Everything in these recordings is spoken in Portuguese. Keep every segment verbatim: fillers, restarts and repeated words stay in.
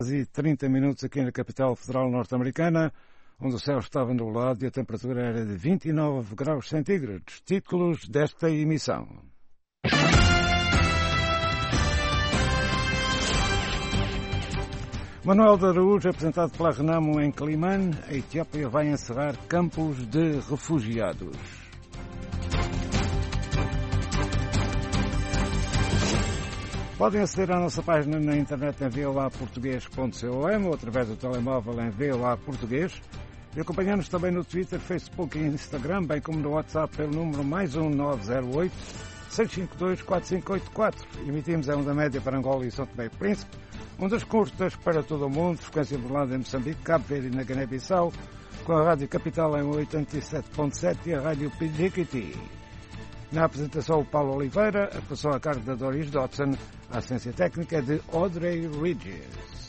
E trinta minutos aqui na capital federal norte-americana, onde o céu estava nublado e a temperatura era de vinte e nove graus centígrados. Títulos desta emissão. Manuel de Araújo, apresentado pela Renamo em Climane, a Etiópia vai encerrar campos de refugiados. Podem aceder à nossa página na internet em v o a português ponto com ou através do telemóvel em v o a português e acompanhamos também no Twitter, Facebook e Instagram, bem como no WhatsApp pelo número mais um nove zero oito, seis cinco dois, quatro cinco oito quatro. Emitimos a onda média para Angola e São Tomé e Príncipe, ondas curtas para todo o mundo, frequência modulada em Moçambique, Cabo Verde e na Guiné-Bissau, com a Rádio Capital em oitenta e sete ponto sete e a Rádio P G Q T. Na apresentação, o Paulo Oliveira, a pessoa a cargo da Doris Dodson, a assistência técnica é de Audrey Regis.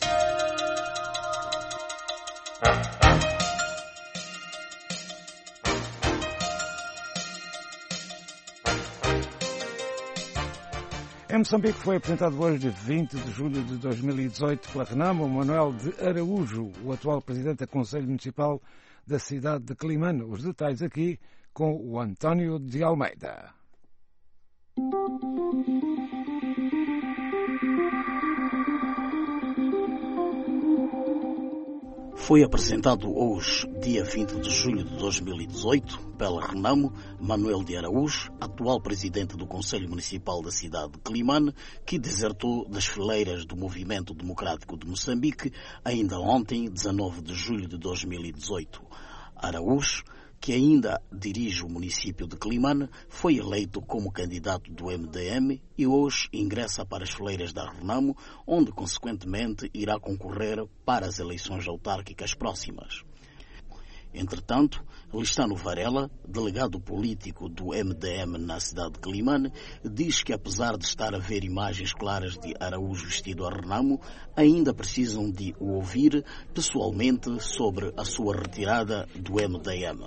Em Moçambique foi apresentado hoje, vinte de julho de dois mil e dezoito, pela Renamo, Manuel de Araújo, o atual presidente do Conselho Municipal da cidade de Climane. Os detalhes aqui com o António de Almeida. Foi apresentado hoje, dia vinte de julho de dois mil e dezoito, pela Renamo, Manuel de Araújo, atual presidente do Conselho Municipal da cidade de Climane, que desertou das fileiras do Movimento Democrático de Moçambique ainda ontem, dezanove de julho de dois mil e dezoito. Araújo, que ainda dirige o município de Climane, foi eleito como candidato do M D M e hoje ingressa para as fileiras da Renamo, onde consequentemente irá concorrer para as eleições autárquicas próximas. Entretanto, Listano Varela, delegado político do M D M na cidade de Climane, diz que apesar de estar a ver imagens claras de Araújo vestido a Renamo, ainda precisam de o ouvir pessoalmente sobre a sua retirada do M D M.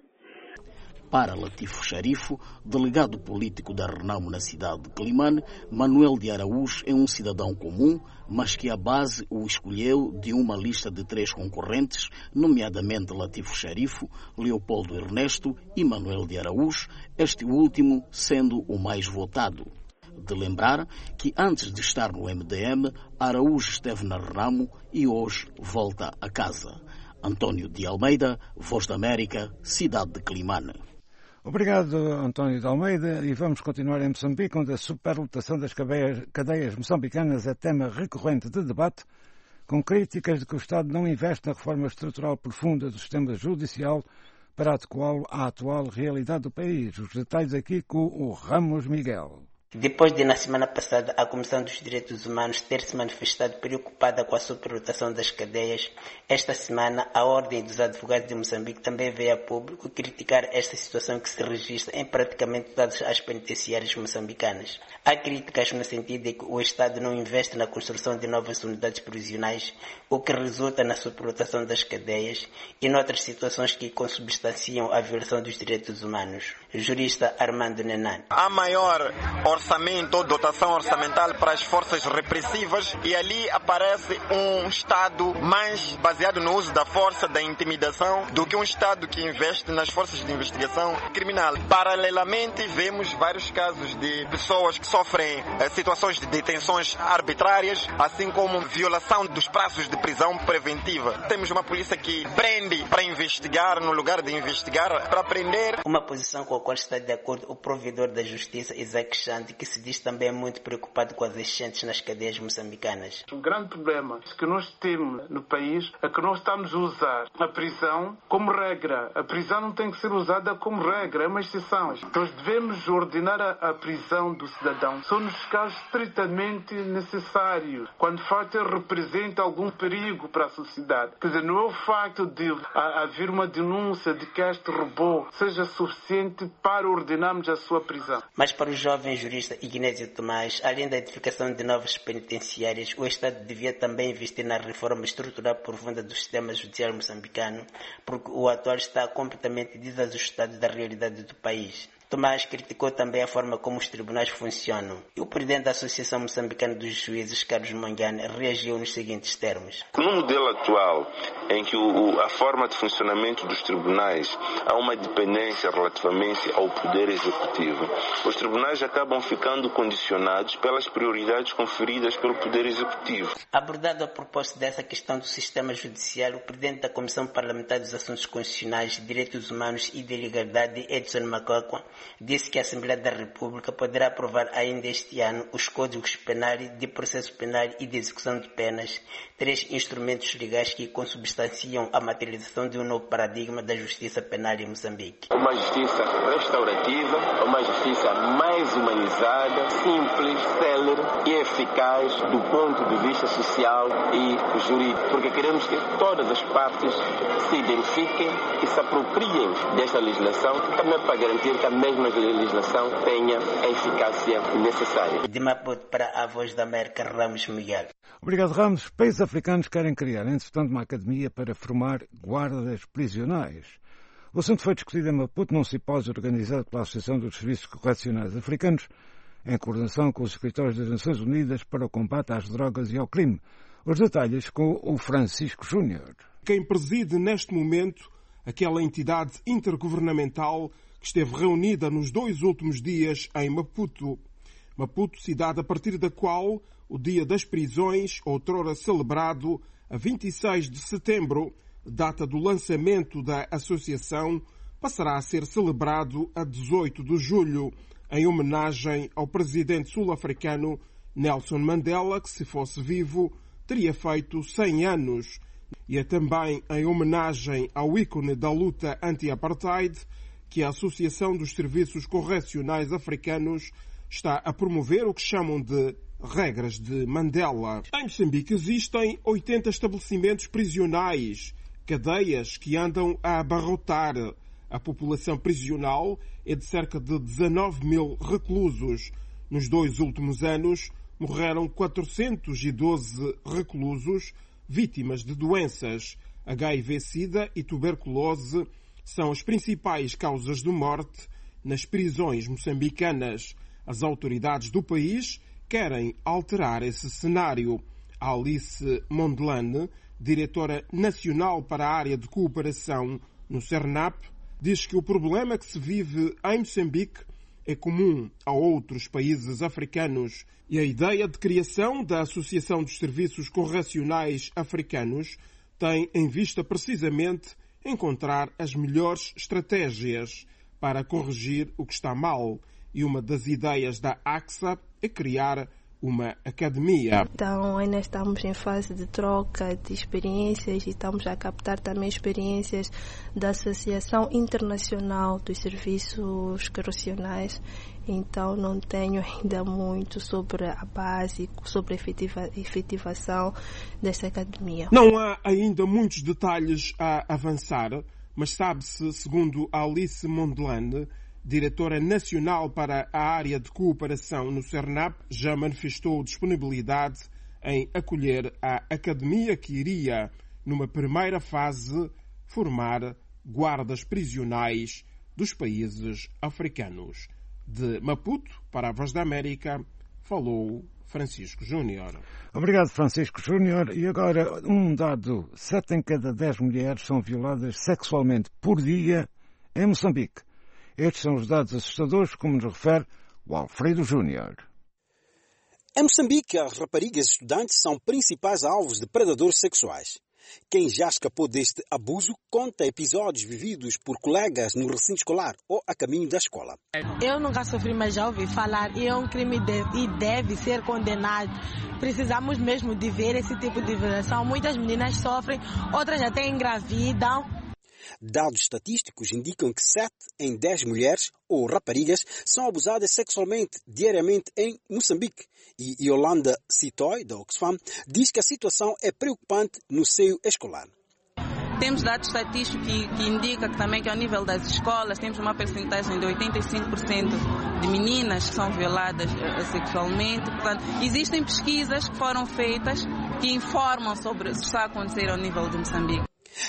Para Latifo Sharifo, delegado político da Renamo na cidade de Climane, Manuel de Araújo é um cidadão comum, mas que a base o escolheu de uma lista de três concorrentes, nomeadamente Latifo Sharifo, Leopoldo Ernesto e Manuel de Araújo, este último sendo o mais votado. De lembrar que antes de estar no M D M, Araújo esteve na Renamo e hoje volta a casa. António de Almeida, Voz da América, cidade de Climane. Obrigado, António de Almeida, e vamos continuar em Moçambique, onde a superlotação das cadeias moçambicanas é tema recorrente de debate, com críticas de que o Estado não investe na reforma estrutural profunda do sistema judicial para adequá-lo à atual realidade do país. Os detalhes aqui com o Ramos Miguel. Depois de, na semana passada, a Comissão dos Direitos Humanos ter se manifestado preocupada com a superlotação das cadeias, esta semana a Ordem dos Advogados de Moçambique também veio a público criticar esta situação que se registra em praticamente todas as penitenciárias moçambicanas. Há críticas no sentido de que o Estado não investe na construção de novas unidades prisionais, o que resulta na superlotação das cadeias e noutras situações que consubstanciam a violação dos direitos humanos. Jurista Armando Nenan. A maior orçamento ou dotação orçamental para as forças repressivas e ali aparece um Estado mais baseado no uso da força, da intimidação, do que um Estado que investe nas forças de investigação criminal. Paralelamente, vemos vários casos de pessoas que sofrem eh, situações de detenções arbitrárias, assim como violação dos prazos de prisão preventiva. Temos uma polícia que prende para investigar, no lugar de investigar, para prender. Uma posição com a qual está de acordo o provedor da Justiça, Isaac Xande, que se diz também muito preocupado com as enchentes nas cadeias moçambicanas. O grande problema que nós temos no país é que nós estamos a usar a prisão como regra. A prisão não tem que ser usada como regra, é uma exceção. Nós devemos ordenar a, a prisão do cidadão só nos casos estritamente necessários, quando de facto representa algum perigo para a sociedade. Quer dizer, não é o facto de a, haver uma denúncia de que este robô seja suficiente para ordenarmos a sua prisão. Mas para o jovem jurista Ignésio Tomás, além da edificação de novas penitenciárias, o Estado devia também investir na reforma estrutural profunda do sistema judicial moçambicano, porque o atual está completamente desajustado da realidade do país. Tomás criticou também a forma como os tribunais funcionam. E o presidente da Associação Moçambicana dos Juízes, Carlos Mangane, reagiu nos seguintes termos. No modelo atual, em que o, a forma de funcionamento dos tribunais há uma dependência relativamente ao poder executivo, os tribunais acabam ficando condicionados pelas prioridades conferidas pelo poder executivo. Abordado a propósito dessa questão do sistema judicial, o presidente da Comissão Parlamentar dos Assuntos Constitucionais, Direitos Humanos e de Liberdade, Edson Macacua, disse que a Assembleia da República poderá aprovar ainda este ano os Códigos Penal, de Processo Penal e de Execução de Penas, três instrumentos legais que consubstanciam a materialização de um novo paradigma da justiça penal em Moçambique. Uma justiça restaurativa, uma justiça mais humanizada, simples, célere e eficaz do ponto de vista social e jurídico, porque queremos que todas as partes se identifiquem e se apropriem desta legislação, também para garantir que a mesma legislação tenha a eficácia necessária. De Maputo para a Voz da América, Ramos Miguel. Obrigado, Ramos. Países africanos querem criar, entretanto, uma academia para formar guardas prisionais. O assunto foi discutido em Maputo num simpósio organizado pela Associação dos Serviços Correcionais Africanos, em coordenação com os escritórios das Nações Unidas para o combate às drogas e ao crime. Os detalhes com o Francisco Júnior. Quem preside neste momento aquela entidade intergovernamental que esteve reunida nos dois últimos dias em Maputo. Maputo, cidade a partir da qual o Dia das Prisões, outrora celebrado a vinte e seis de setembro, data do lançamento da associação, passará a ser celebrado a dezoito de julho, em homenagem ao presidente sul-africano Nelson Mandela, que, se fosse vivo, teria feito cem anos. E é também em homenagem ao ícone da luta anti-apartheid que a Associação dos Serviços Correcionais Africanos está a promover o que chamam de regras de Mandela. Em Moçambique existem oitenta estabelecimentos prisionais, cadeias que andam a abarrotar. A população prisional é de cerca de dezanove mil reclusos. Nos dois últimos anos, morreram quatrocentos e doze reclusos vítimas de doenças. H I V-Sida e tuberculose são as principais causas de morte nas prisões moçambicanas. As autoridades do país querem alterar esse cenário. Alice Mondlane, diretora nacional para a área de cooperação no CERNAP, diz que o problema que se vive em Moçambique é comum a outros países africanos e a ideia de criação da Associação dos Serviços Correcionais Africanos tem em vista precisamente encontrar as melhores estratégias para corrigir o que está mal. E uma das ideias da A C S A é criar uma academia. Então, ainda estamos em fase de troca de experiências e estamos a captar também experiências da Associação Internacional dos Serviços Correcionais. Então, não tenho ainda muito sobre a base, sobre a efetiva, efetivação desta academia. Não há ainda muitos detalhes a avançar, mas sabe-se, segundo Alice Mondlane, diretora nacional para a área de cooperação no CERNAP, já manifestou disponibilidade em acolher a academia que iria, numa primeira fase, formar guardas prisionais dos países africanos. De Maputo, para a Voz da América, falou Francisco Júnior. Obrigado, Francisco Júnior. E agora, um dado: sete em cada dez mulheres são violadas sexualmente por dia em Moçambique. Estes são os dados assustadores, como nos refere o Alfredo Júnior. Em Moçambique, as raparigas estudantes são principais alvos de predadores sexuais. Quem já escapou deste abuso conta episódios vividos por colegas no recinto escolar ou a caminho da escola. Eu nunca sofri, mas já ouvi falar e é um crime de, e deve ser condenado. Precisamos mesmo de ver esse tipo de violação. Muitas meninas sofrem, outras até engravidam. Dados estatísticos indicam que sete em dez mulheres ou raparigas são abusadas sexualmente diariamente em Moçambique. E Yolanda Citoy, da Oxfam, diz que a situação é preocupante no seio escolar. Temos dados estatísticos que, que indicam que também que ao nível das escolas temos uma percentagem de oitenta e cinco por cento de meninas que são violadas uh, sexualmente. Portanto, existem pesquisas que foram feitas que informam sobre o que está a acontecer ao nível de Moçambique.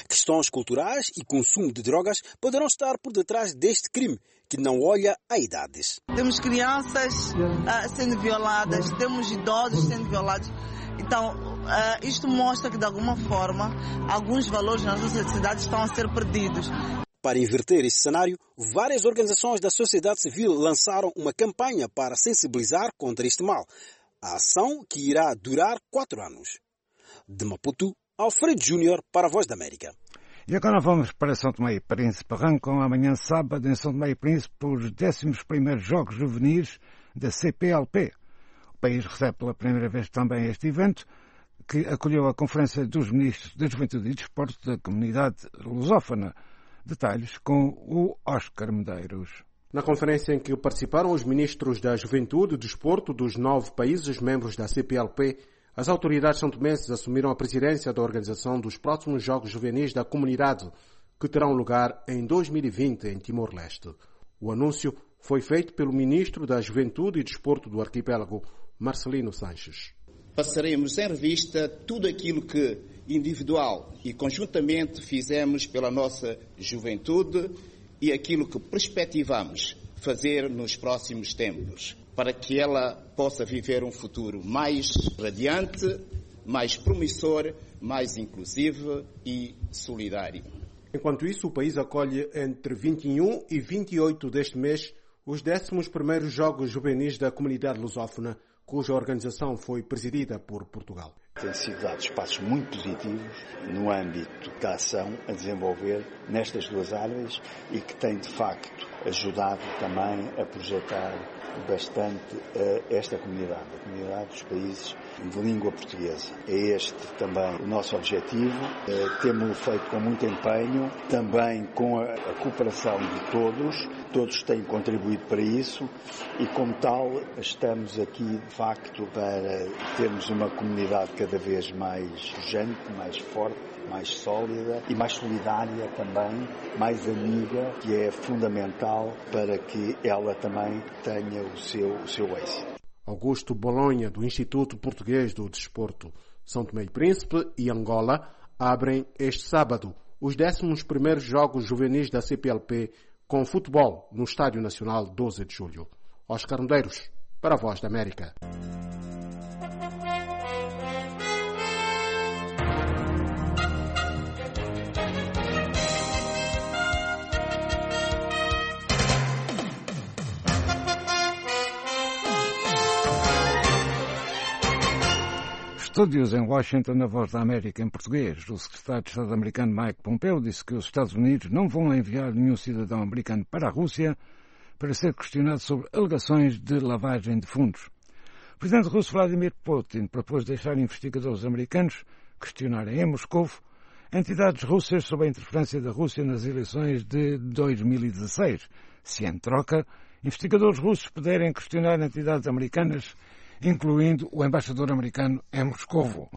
Questões culturais e consumo de drogas poderão estar por detrás deste crime, que não olha a idades. Temos crianças uh, sendo violadas, temos idosos sendo violados. Então, uh, isto mostra que, de alguma forma, alguns valores nas nossas sociedades estão a ser perdidos. Para inverter esse cenário, várias organizações da sociedade civil lançaram uma campanha para sensibilizar contra este mal. A ação que irá durar quatro anos. De Maputo, Alfredo Júnior para a Voz da América. E agora vamos para São Tomé e Príncipe. Arrancam amanhã sábado em São Tomé e Príncipe os décimos primeiros Jogos Juvenis da C P L P. O país recebe pela primeira vez também este evento, que acolheu a Conferência dos Ministros da Juventude e Desporto da Comunidade Lusófona. Detalhes com o Oscar Medeiros. Na conferência em que participaram os ministros da Juventude e Desporto dos nove países membros da C P L P, as autoridades santomenses assumiram a presidência da organização dos próximos Jogos Juvenis da Comunidade, que terão lugar em dois mil e vinte em Timor-Leste. O anúncio foi feito pelo ministro da Juventude e Desporto do arquipélago, Marcelino Sanches. Passaremos em revista tudo aquilo que, individual e conjuntamente, fizemos pela nossa juventude e aquilo que perspectivamos fazer nos próximos tempos, para que ela possa viver um futuro mais radiante, mais promissor, mais inclusivo e solidário. Enquanto isso, o país acolhe entre vinte e um e vinte e oito deste mês os décimos primeiros Jogos Juvenis da Comunidade Lusófona, cuja organização foi presidida por Portugal. Tem sido dados passos muito positivos no âmbito da ação a desenvolver nestas duas áreas e que tem, de facto, ajudado também a projetar bastante uh, esta comunidade, a comunidade dos países de língua portuguesa. É este também o nosso objetivo. Uh, temos-lo feito com muito empenho, também com a, a cooperação de todos. Todos têm contribuído para isso e, como tal, estamos aqui, de facto, para termos uma comunidade cada vez mais pujante, mais forte, mais sólida e mais solidária também, mais amiga, que é fundamental para que ela também tenha o seu, o seu êxito. Augusto Bolonha, do Instituto Português do Desporto. São Tomé e Príncipe e Angola abrem este sábado os décimos primeiros Jogos Juvenis da C P L P com futebol no Estádio Nacional doze de julho. Oscar Medeiros, para a Voz da América. Estúdios em Washington, na Voz da América em português. O secretário de Estado americano Mike Pompeo disse que os Estados Unidos não vão enviar nenhum cidadão americano para a Rússia para ser questionado sobre alegações de lavagem de fundos. O presidente russo Vladimir Putin propôs deixar investigadores americanos questionarem em Moscou entidades russas sobre a interferência da Rússia nas eleições de dois mil e dezesseis, se em troca investigadores russos puderem questionar entidades americanas, incluindo o embaixador americano em Moscovo.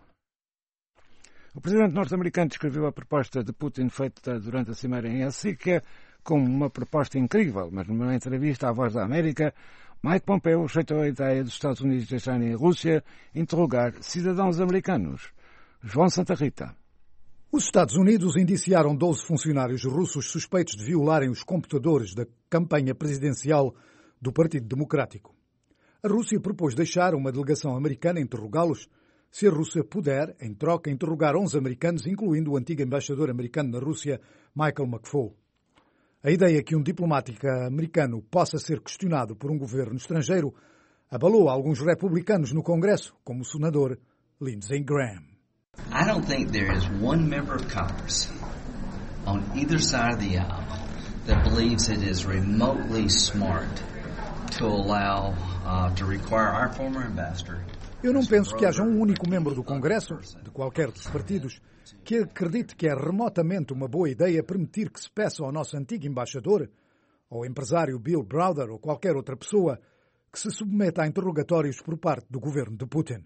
O presidente norte-americano descreveu a proposta de Putin feita durante a cimeira em Helsinki como uma proposta incrível, mas numa entrevista à Voz da América, Mike Pompeo rejeitou a ideia dos Estados Unidos deixarem a Rússia interrogar cidadãos americanos. João Santa Rita. Os Estados Unidos indiciaram doze funcionários russos suspeitos de violarem os computadores da campanha presidencial do Partido Democrático. A Rússia propôs deixar uma delegação americana interrogá-los se a Rússia puder, em troca, interrogar onze americanos, incluindo o antigo embaixador americano na Rússia, Michael McFaul. A ideia que um diplomático americano possa ser questionado por um governo estrangeiro abalou alguns republicanos no Congresso, como o senador Lindsey Graham. I don't think there is one member of Congress on either side of the aisle that believes it is remotely smart to allow uh, to require our former ambassador. Eu não penso que haja um único membro do Congresso, de qualquer dos partidos, que acredite que é remotamente uma boa ideia permitir que se peça ao nosso antigo embaixador, ao empresário Bill Browder ou qualquer outra pessoa, que se submeta a interrogatórios por parte do governo de Putin.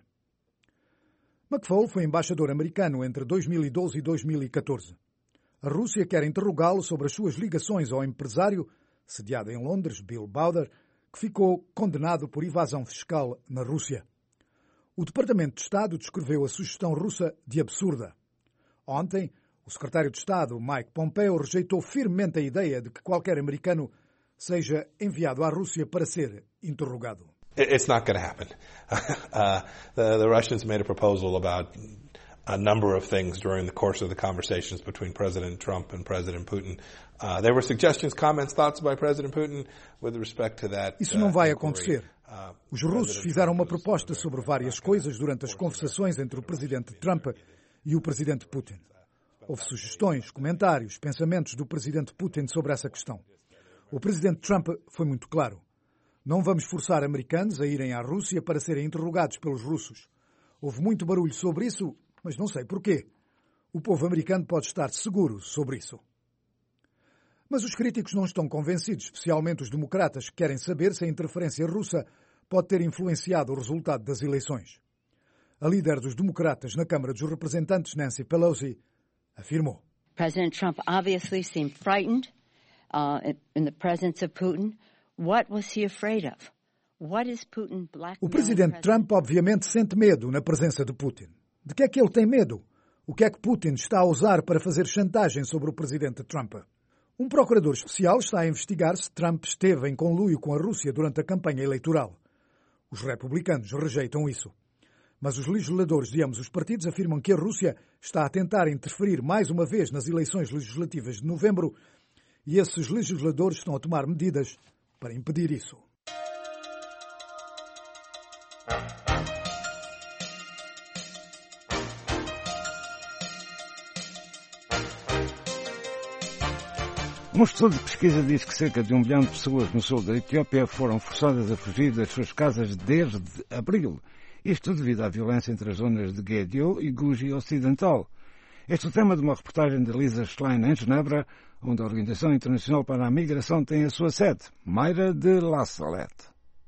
McFaul foi embaixador americano entre dois mil e doze e dois mil e catorze. A Rússia quer interrogá-lo sobre as suas ligações ao empresário, sediado em Londres, Bill Browder, que ficou condenado por evasão fiscal na Rússia. O Departamento de Estado descreveu a sugestão russa de absurda. Ontem, O secretário de Estado, Mike Pompeo, rejeitou firmemente a ideia de que qualquer americano seja enviado à Rússia para ser interrogado. It's not going to happen. Uh, the, the Russians made a proposal about a number of things during the course of the conversations between President Trump and President Putin. Uh, there were suggestions, comments, thoughts by President Putin with respect to that. Isso não vai acontecer. Os russos fizeram uma proposta sobre várias coisas durante as conversações entre o Presidente Trump e o Presidente Putin. Houve sugestões, comentários, pensamentos do Presidente Putin sobre essa questão. O Presidente Trump foi muito claro. Não vamos forçar americanos a irem à Rússia para serem interrogados pelos russos. Houve muito barulho sobre isso, mas não sei porquê. O povo americano pode estar seguro sobre isso. Mas os críticos não estão convencidos, especialmente os democratas, que querem saber se a interferência russa pode ter influenciado o resultado das eleições. A líder dos democratas na Câmara dos Representantes, Nancy Pelosi, afirmou: President Trump obviously seemed frightened uh, in the presence of Putin. What was he afraid of? What is Putin blackmailing? O presidente Trump obviamente sente medo na presença de Putin. De que é que ele tem medo? O que é que Putin está a usar para fazer chantagem sobre o presidente Trump? Um procurador especial está a investigar se Trump esteve em conluio com a Rússia durante a campanha eleitoral. Os republicanos rejeitam isso. Mas os legisladores de ambos os partidos afirmam que a Rússia está a tentar interferir mais uma vez nas eleições legislativas de novembro e esses legisladores estão a tomar medidas para impedir isso. Um estudo de pesquisa diz que cerca de um milhão de pessoas no sul da Etiópia foram forçadas a fugir das suas casas desde abril. Isto devido à violência entre as zonas de Gedio e Guji Ocidental. Este é o tema de uma reportagem de Lisa Schlein em Genebra, onde a Organização Internacional para a Migração tem a sua sede, Mayra de La Salette.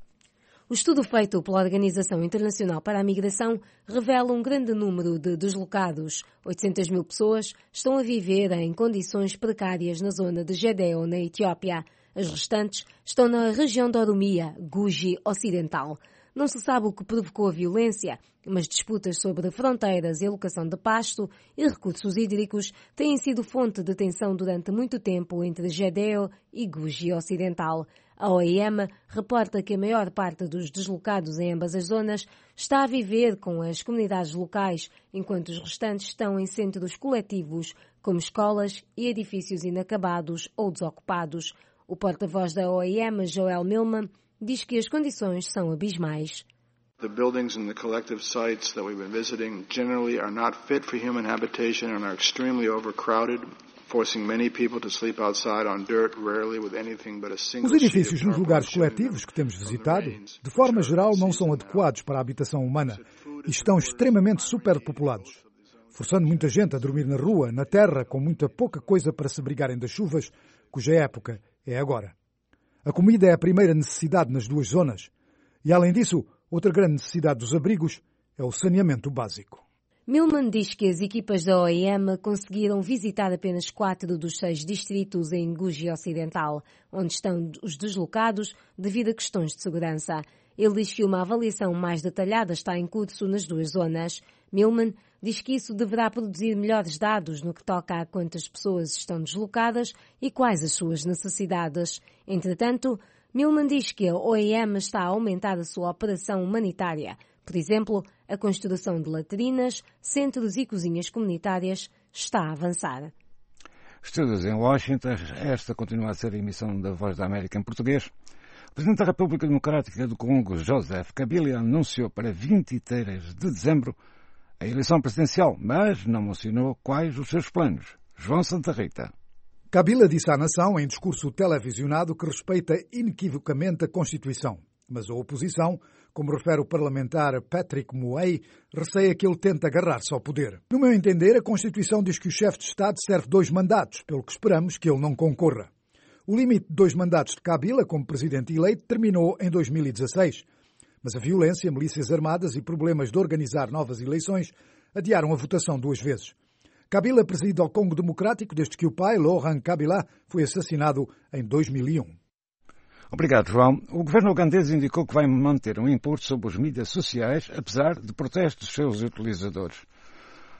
O estudo feito pela Organização Internacional para a Migração revela um grande número de deslocados. oitocentas mil pessoas estão a viver em condições precárias na zona de Gedeo, na Etiópia. As restantes estão na região de Oromia, Guji Ocidental. Não se sabe o que provocou a violência, mas disputas sobre fronteiras e alocação de pasto e recursos hídricos têm sido fonte de tensão durante muito tempo entre Gedeo e Guji Ocidental. A O I M reporta que a maior parte dos deslocados em ambas as zonas está a viver com as comunidades locais, enquanto os restantes estão em centros coletivos, como escolas e edifícios inacabados ou desocupados. O porta-voz da O I M, Joel Millman, diz que as condições são abismais. The buildings and the collective sites that we've been visiting generally are not fit for human habitation and are extremely overcrowded, forcing many people to sleep outside on dirt, rarely with anything but a single. Os edifícios nos lugares coletivos que temos visitado, de forma geral, não são adequados para a habitação humana e estão extremamente superpopulados, forçando muita gente a dormir na rua, na terra, com muita pouca coisa para se abrigarem das chuvas, cuja época é agora. A comida é a primeira necessidade nas duas zonas e, além disso, outra grande necessidade dos abrigos é o saneamento básico. Millman diz que as equipas da O I M conseguiram visitar apenas quatro dos seis distritos em Guji Ocidental, onde estão os deslocados devido a questões de segurança. Ele diz que uma avaliação mais detalhada está em curso nas duas zonas. Millman diz que isso deverá produzir melhores dados no que toca a quantas pessoas estão deslocadas e quais as suas necessidades. Entretanto, Millman diz que a O I M está a aumentar a sua operação humanitária. Por exemplo, a construção de latrinas, centros e cozinhas comunitárias está a avançar. Estudos em Washington, esta continua a ser a emissão da Voz da América em português. O Presidente da República Democrática do Congo, Joseph Kabila, anunciou para vinte e três de dezembro a eleição presidencial, mas não mencionou quais os seus planos. João Santa Rita. Kabila disse à nação, em discurso televisionado, que respeita inequivocamente a Constituição. Mas a oposição, como refere o parlamentar Patrick Muay, receia que ele tente agarrar-se ao poder. No meu entender, a Constituição diz que o chefe de Estado serve dois mandatos, pelo que esperamos que ele não concorra. O limite de dois mandatos de Kabila como presidente eleito terminou em dois mil e dezasseis, mas a violência, milícias armadas e problemas de organizar novas eleições adiaram a votação duas vezes. Kabila preside ao Congo Democrático desde que o pai, Laurent Kabila, foi assassinado em dois mil e um. Obrigado, João. O governo ugandês indicou que vai manter um imposto sobre os mídias sociais, apesar de protestos dos seus utilizadores.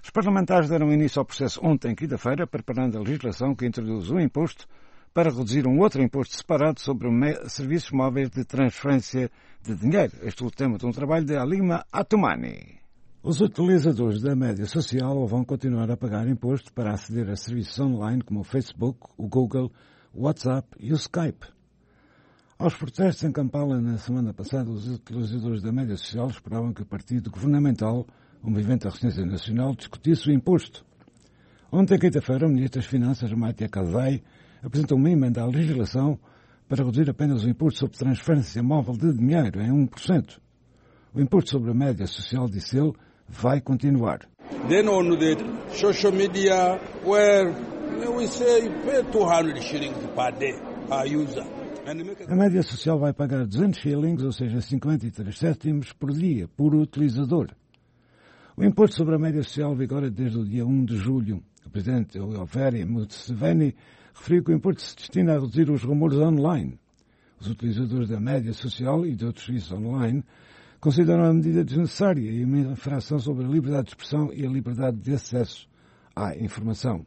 Os parlamentares deram início ao processo ontem, quinta-feira, preparando a legislação que introduz um imposto para reduzir um outro imposto separado sobre serviços móveis de transferência de dinheiro. Este é o tema de um trabalho de Alima Atumani. Os utilizadores da média social vão continuar a pagar imposto para aceder a serviços online como o Facebook, o Google, o WhatsApp e o Skype. Aos protestos em Kampala na semana passada, os utilizadores da média social esperavam que o partido governamental, o Movimento da Resistência Nacional, discutisse o imposto. Ontem, quinta-feira, o Ministro das Finanças, Matia Kazai, apresentou uma emenda à legislação para reduzir apenas o imposto sobre transferência móvel de dinheiro em um por cento. O imposto sobre a média social, disse ele, vai continuar. Then on the social media, where we say pay two hundred shillings per day per user. A média social vai pagar duzentos shillings, ou seja, cinquenta e três cêntimos por dia, por utilizador. O imposto sobre a média social vigora desde o dia um de julho. O presidente Yoweri Museveni referiu que o imposto se destina a reduzir os rumores online. Os utilizadores da média social e de outros serviços online consideram a medida desnecessária e uma infração sobre a liberdade de expressão e a liberdade de acesso à informação.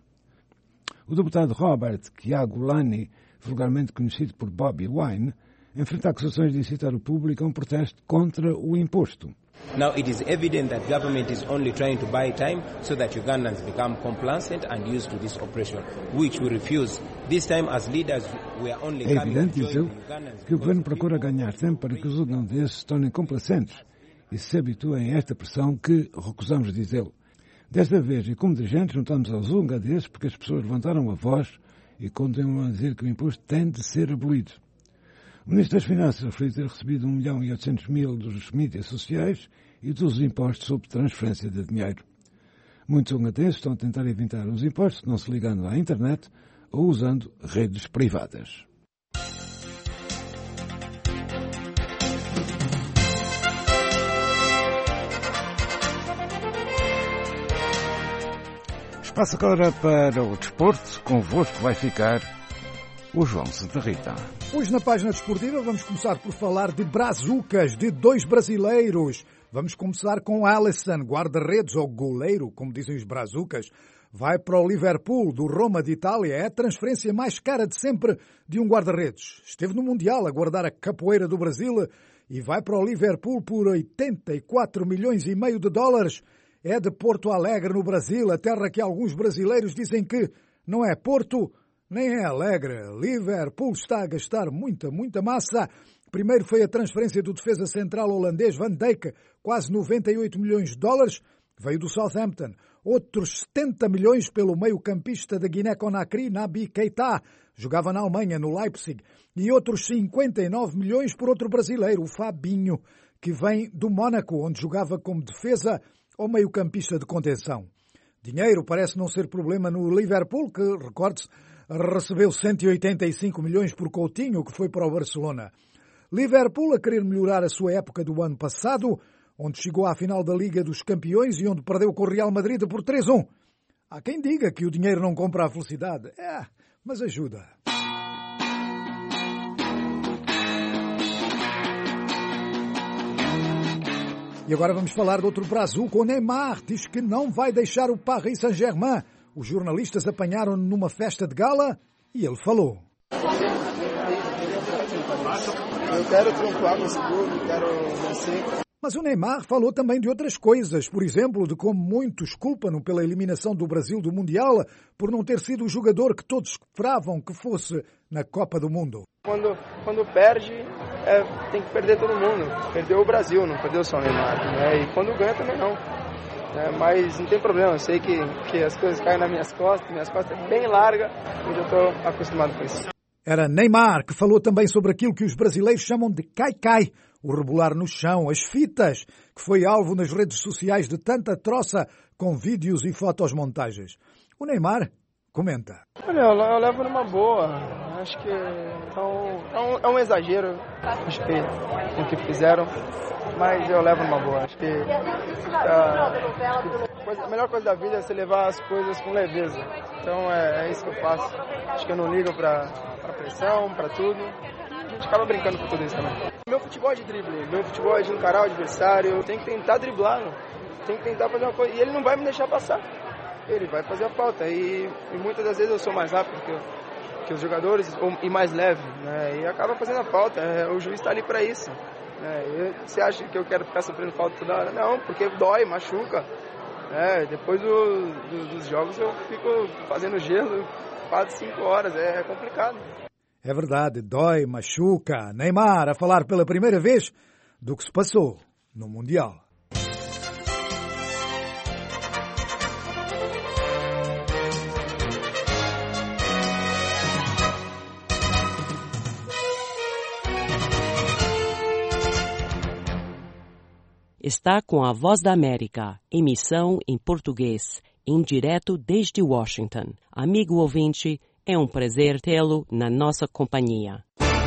O deputado Robert Kyagulanyi, vulgarmente conhecido por Bobi Wine, enfrenta acusações de incitar o público a um protesto contra o imposto. Now it is evident that government is only trying to buy time so that Ugandans become complacent and used to this operation, which we refuse. This time as leaders we are only É evidente, diz ele, que o governo procura ganhar tempo para que os ugandeses se tornem complacentes e se habituem a esta pressão que recusamos, diz ele. Desta vez, e como dirigentes, juntamos aos ugandeses porque as pessoas levantaram a voz e continuam a dizer que o imposto tem de ser abolido. O Ministro das Finanças referiu ter recebido um milhão e oitocentos mil dos mídias sociais e dos impostos sobre transferência de dinheiro. Muitos ugandeses estão a tentar evitar os impostos não se ligando à internet ou usando redes privadas. Espaço agora para o desporto. Convosco vai ficar o João Santa Rita. Hoje na página desportiva vamos começar por falar de brazucas, de dois brasileiros. Vamos começar com Alisson, guarda-redes ou goleiro, como dizem os brazucas. Vai para o Liverpool, do Roma de Itália. É a transferência mais cara de sempre de um guarda-redes. Esteve no Mundial a guardar a capoeira do Brasil e vai para o Liverpool por oitenta e quatro milhões e meio de dólares. É de Porto Alegre, no Brasil, a terra que alguns brasileiros dizem que não é Porto, nem é Alegre. Liverpool está a gastar muita, muita massa. Primeiro foi a transferência do defesa central holandês Van Dijk, quase noventa e oito milhões de dólares, veio do Southampton. Outros setenta milhões pelo meio-campista da Guiné-Conakry, Naby Keita, jogava na Alemanha, no Leipzig. E outros cinquenta e nove milhões por outro brasileiro, o Fabinho, que vem do Mónaco, onde jogava como defesa ou meio-campista de contenção. Dinheiro parece não ser problema no Liverpool, que, recorde-se, recebeu cento e oitenta e cinco milhões por Coutinho, que foi para o Barcelona. Liverpool a querer melhorar a sua época do ano passado, onde chegou à final da Liga dos Campeões e onde perdeu com o Real Madrid por três a um. Há quem diga que o dinheiro não compra a felicidade. É, mas ajuda. E agora vamos falar de outro brazuco. O Neymar diz que não vai deixar o Paris Saint-Germain. Os jornalistas apanharam-no numa festa de gala e ele falou. Eu quero triunfar nesse clube, quero vencer. Mas o Neymar falou também de outras coisas, por exemplo, de como muitos culpam-no pela eliminação do Brasil do Mundial por não ter sido o jogador que todos esperavam que fosse na Copa do Mundo. Quando, quando perde, é, tem que perder todo mundo. Perdeu o Brasil, não perdeu só o Neymar. Né? E quando ganha também não. É, mas não tem problema, eu sei que, que as coisas caem nas minhas costas, minhas costas é bem larga, e eu estou acostumado com isso. Era Neymar que falou também sobre aquilo que os brasileiros chamam de cai-cai, o rebolar no chão, as fitas, que foi alvo nas redes sociais de tanta troça com vídeos e fotos-montagens. O Neymar comenta. Olha, eu levo numa boa, acho que é um, é um, é um exagero, acho que o que fizeram, mas eu levo numa boa. Acho que a, a melhor coisa da vida é você levar as coisas com leveza, então é, é isso que eu faço. Acho que eu não ligo pra, pra pressão, pra tudo. A gente acaba brincando com tudo isso também. Meu futebol é de drible, meu futebol é de encarar o adversário, tem que tentar driblar. tem que tentar fazer uma coisa. E ele não vai me deixar passar. Ele vai fazer a falta. E, e muitas das vezes eu sou mais rápido que, eu, que os jogadores ou, e mais leve, né? E acaba fazendo a falta. É, o juiz está ali para isso. Né? E você acha que eu quero ficar sofrendo falta toda hora? Não, porque dói, machuca. É, depois do, do, dos jogos eu fico fazendo gelo quatro, cinco horas. É, é complicado. É verdade, dói, machuca. Neymar a falar pela primeira vez do que se passou no Mundial. Está com a Voz da América, emissão em português, em direto desde Washington. Amigo ouvinte, é um prazer tê-lo na nossa companhia.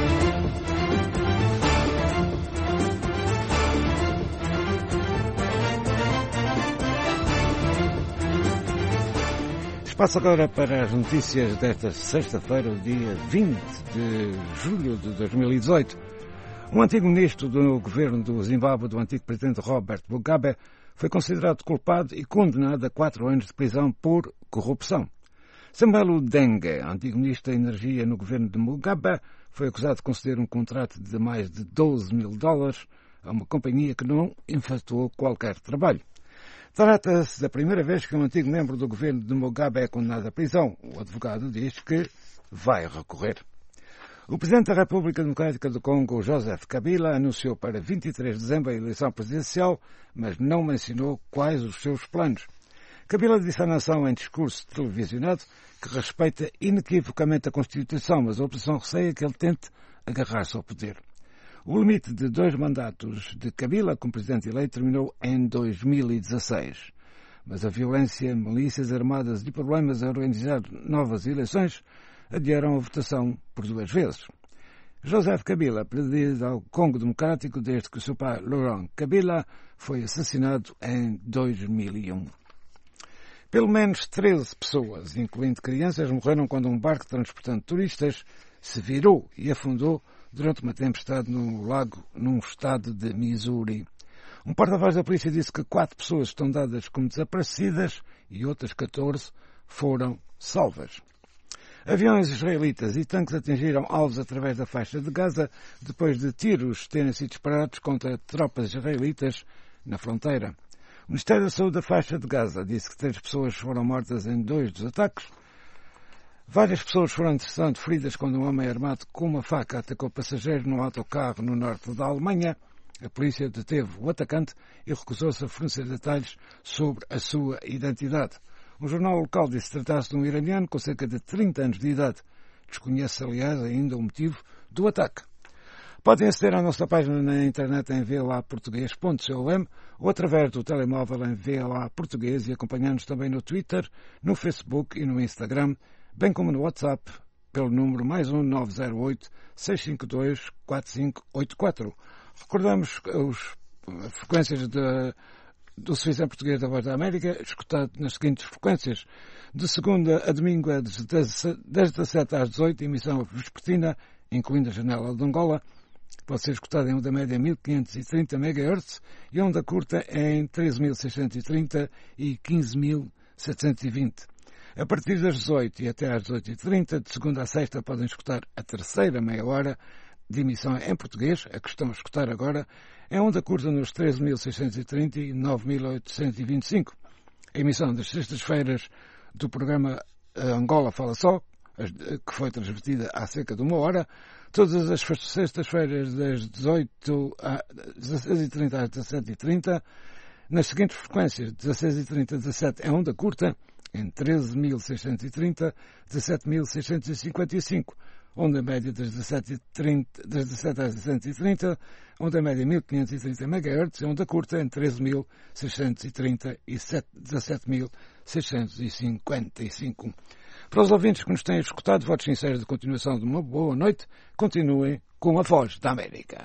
Espaço agora para as notícias desta sexta-feira, dia vinte de julho de dois mil e dezoito. Um antigo ministro do governo do Zimbábue, do antigo presidente Robert Mugabe, foi considerado culpado e condenado a quatro anos de prisão por corrupção. Samuel Dengue, antigo ministro da Energia no governo de Mugabe, foi acusado de conceder um contrato de mais de doze mil dólares a uma companhia que não efetuou qualquer trabalho. Trata-se da primeira vez que um antigo membro do governo de Mugabe é condenado à prisão. O advogado diz que vai recorrer. O presidente da República Democrática do Congo, Joseph Kabila, anunciou para vinte e três de dezembro a eleição presidencial, mas não mencionou quais os seus planos. Kabila disse à nação em discurso televisionado que respeita inequivocamente a Constituição, mas a oposição receia que ele tente agarrar-se ao poder. O limite de dois mandatos de Kabila como presidente eleito terminou em dois mil e dezasseis. Mas a violência, milícias armadas e problemas a organizar novas eleições adiaram a votação por duas vezes. Joseph Kabila preside ao Congo Democrático desde que o seu pai, Laurent Kabila, foi assassinado em dois mil e um. Pelo menos treze pessoas, incluindo crianças, morreram quando um barco transportando turistas se virou e afundou durante uma tempestade no lago, num estado de Missouri. Um porta-voz da polícia disse que quatro pessoas estão dadas como desaparecidas e outras catorze foram salvas. Aviões israelitas e tanques atingiram alvos através da faixa de Gaza depois de tiros terem sido disparados contra tropas israelitas na fronteira. O Ministério da Saúde da faixa de Gaza disse que três pessoas foram mortas em dois dos ataques. Várias pessoas foram, entretanto, feridas quando um homem armado com uma faca atacou passageiros num autocarro no norte da Alemanha. A polícia deteve o atacante e recusou-se a fornecer detalhes sobre a sua identidade. Um jornal local disse que tratasse de um iraniano com cerca de trinta anos de idade. Desconhece, aliás, ainda o motivo do ataque. Podem aceder à nossa página na internet em v l a português ponto com ou através do telemóvel em v l a português e acompanhar-nos também no Twitter, no Facebook e no Instagram, bem como no WhatsApp, pelo número mais um nove zero oito, seis cinco dois, quatro cinco oito quatro. Recordamos os, as frequências de, do Serviço em Português da Voz da América, escutado nas seguintes frequências. De segunda a domingo, das dezassete às dezoito, emissão vespertina, incluindo a janela de Angola. Pode ser escutado em onda média mil quinhentos e trinta megahertz e onda curta em treze mil seiscentos e trinta e quinze mil setecentos e vinte. A partir das dezoito e até às dezoito e trinta, de segunda a sexta, podem escutar a terceira meia hora de emissão em português, a que estão a escutar agora, em onda curta nos treze mil seiscentos e trinta e nove mil oitocentos e vinte e cinco. A emissão das sextas-feiras do programa Angola Fala Só, que foi transmitida há cerca de uma hora, todas as sextas-feiras das dezoito às dezasseis e trinta às dezassete e trinta, nas seguintes frequências, dezasseis e trinta, dezassete em onda curta, em treze mil seiscentos e trinta, dezassete mil seiscentos e cinquenta e cinco, onda média das dezassete às dezassete e trinta, onda média mil quinhentos e trinta megahertz, onda curta em treze mil seiscentos e trinta e dezassete mil seiscentos e cinquenta e cinco. Para os ouvintes que nos têm escutado, votos sinceros de continuação de uma boa noite. Continuem com a Voz da América.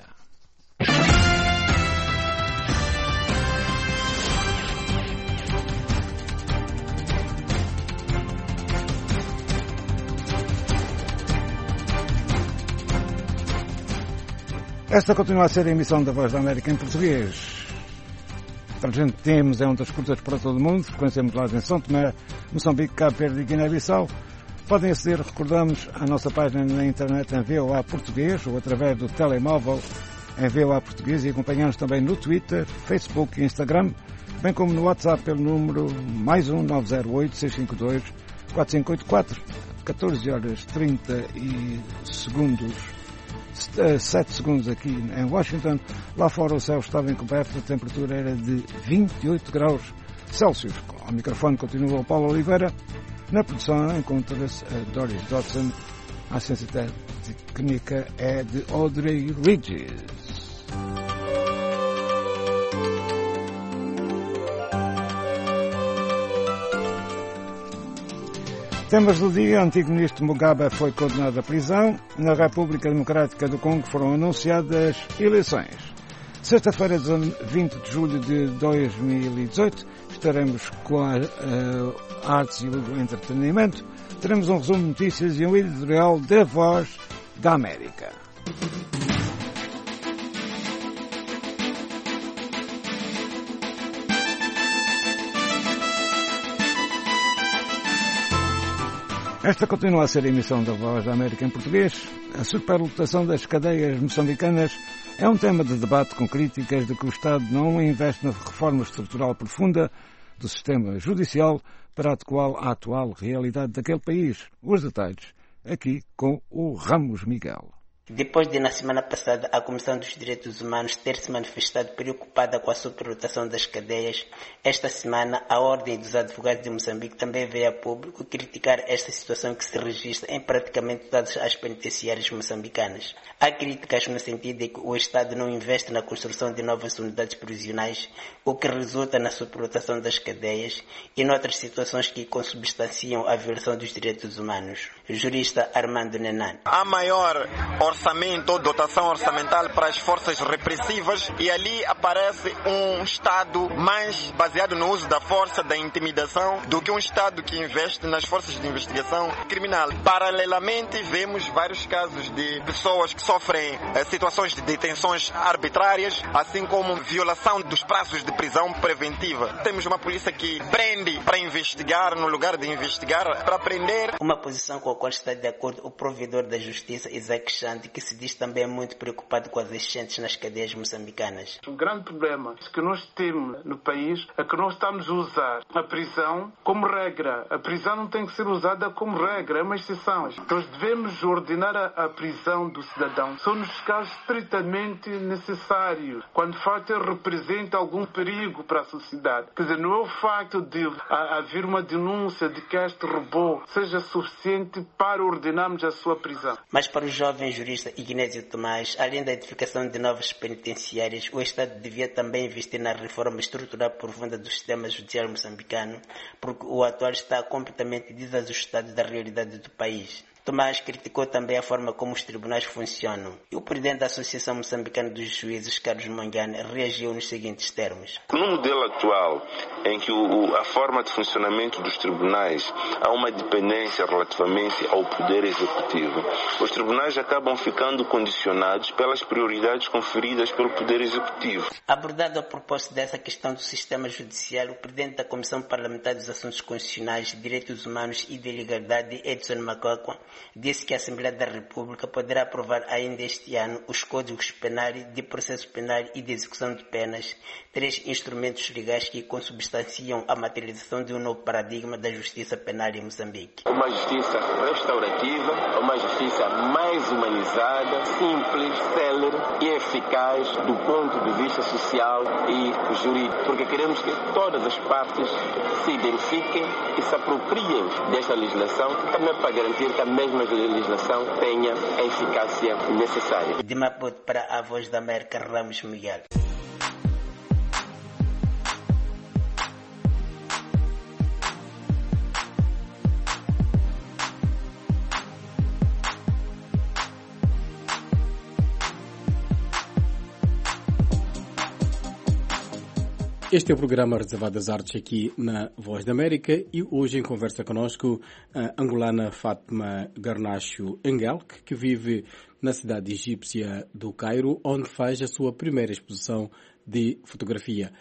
Esta continua a ser a emissão da Voz da América em português. Transmitimos em ondas curtas para todo o mundo, frequência modulada em São Tomé, Moçambique, Cabo Verde e Guiné-Bissau. Podem aceder, recordamos, à nossa página na internet em V O A Português ou através do telemóvel em V O A Português e acompanhar-nos também no Twitter, Facebook e Instagram, bem como no WhatsApp pelo número mais um nove zero oito, seis cinco dois, quatro cinco oito quatro, catorze horas trinta e segundos, sete segundos aqui em Washington. Lá fora o céu estava encoberto, a temperatura era de vinte e oito graus Celsius. Ao microfone continua o Paulo Oliveira. Na produção encontra-se a Doris Dodson. A assistência técnica é de Audrey Regis. Temas do dia: o antigo ministro Mugabe foi condenado à prisão. Na República Democrática do Congo foram anunciadas eleições. Sexta-feira, vinte de julho de dois mil e dezoito, estaremos com a, a artes e o entretenimento. Teremos um resumo de notícias e um editorial da Voz da América. Esta continua a ser a emissão da Voz da América em português. A superlotação das cadeias moçambicanas é um tema de debate com críticas de que o Estado não investe na reforma estrutural profunda do sistema judicial para adequá-lo à atual realidade daquele país. Os detalhes aqui com o Ramos Miguel. Depois de, na semana passada, a Comissão dos Direitos Humanos ter se manifestado preocupada com a superlotação das cadeias, esta semana a Ordem dos Advogados de Moçambique também veio a público criticar esta situação que se registra em praticamente todas as penitenciárias moçambicanas. Há críticas no sentido de que o Estado não investe na construção de novas unidades prisionais, o que resulta na superlotação das cadeias e noutras situações que consubstanciam a violação dos direitos humanos. O jurista Armando Nenan. A maior orçamento ou dotação orçamental para as forças repressivas e ali aparece um Estado mais baseado no uso da força, da intimidação, do que um Estado que investe nas forças de investigação criminal. Paralelamente, vemos vários casos de pessoas que sofrem eh, situações de detenções arbitrárias, assim como violação dos prazos de prisão preventiva. Temos uma polícia que prende para investigar no lugar de investigar para prender. Uma posição com a qual está de acordo o provedor da Justiça, Isaac Chante, que se diz também muito preocupado com as enchentes nas cadeias moçambicanas. O grande problema que nós temos no país é que nós estamos a usar a prisão como regra. A prisão não tem que ser usada como regra, é uma exceção. Nós devemos ordenar a, a prisão do cidadão só nos casos estritamente necessários, quando de facto representa algum perigo para a sociedade. Quer dizer, não é o facto de a, haver uma denúncia de que este robô seja suficiente para ordenarmos a sua prisão. Mas para o jovem jurista Ignésio Tomás, além da edificação de novas penitenciárias, o Estado devia também investir na reforma estrutural profunda do sistema judicial moçambicano, porque o atual está completamente desajustado da realidade do país. Tomás criticou também a forma como os tribunais funcionam. E o presidente da Associação Moçambicana dos Juízes, Carlos Mangane, reagiu nos seguintes termos. No modelo atual, em que o, a forma de funcionamento dos tribunais há uma dependência relativamente ao poder executivo, os tribunais acabam ficando condicionados pelas prioridades conferidas pelo poder executivo. Abordado a propósito dessa questão do sistema judicial, o presidente da Comissão Parlamentar dos Assuntos Constitucionais, Direitos Humanos e de Legalidade, Edson Macacua, disse que a Assembleia da República poderá aprovar ainda este ano os Códigos Penal, de Processo Penal e de Execução de Penas, três instrumentos legais que consubstanciam a materialização de um novo paradigma da justiça penal em Moçambique. Uma justiça restaurativa, uma justiça mais humanizada, simples, célere e eficaz do ponto de vista social e jurídico, porque queremos que todas as partes se identifiquem e se apropriem desta legislação, também para garantir que a mesma legislação tenha a eficácia necessária. De Maputo para a Voz da América, Ramos Miguel. Este é o programa Reservado às Artes aqui na Voz da América e hoje em conversa conosco a angolana Fátima Garnacho Engelk, que vive na cidade egípcia do Cairo, onde faz a sua primeira exposição de fotografia.